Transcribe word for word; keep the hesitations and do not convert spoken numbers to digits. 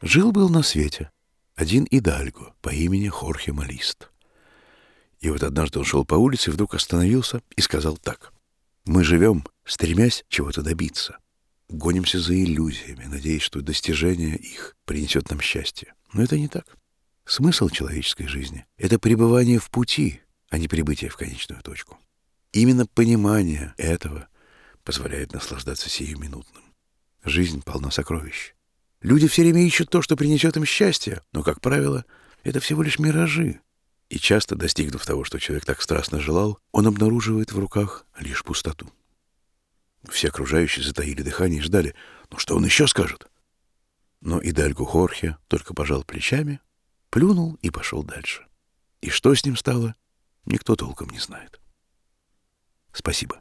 Жил-был на свете один идальго по имени Хорхе Малист. И вот однажды он шел по улице, вдруг остановился и сказал так: «Мы живем, стремясь чего-то добиться. Гонимся за иллюзиями, надеясь, что достижение их принесет нам счастье. Но это не так. Смысл человеческой жизни — это пребывание в пути, а не прибытие в конечную точку. Именно понимание этого позволяет наслаждаться сиюминутным. Жизнь полна сокровищ. Люди все время ищут то, что принесет им счастье, но, как правило, это всего лишь миражи. И часто, достигнув того, что человек так страстно желал, он обнаруживает в руках лишь пустоту». Все окружающие затаили дыхание и ждали, ну что он еще скажет? Но идальго Хорхе только пожал плечами, плюнул и пошел дальше. И что с ним стало, никто толком не знает. Спасибо.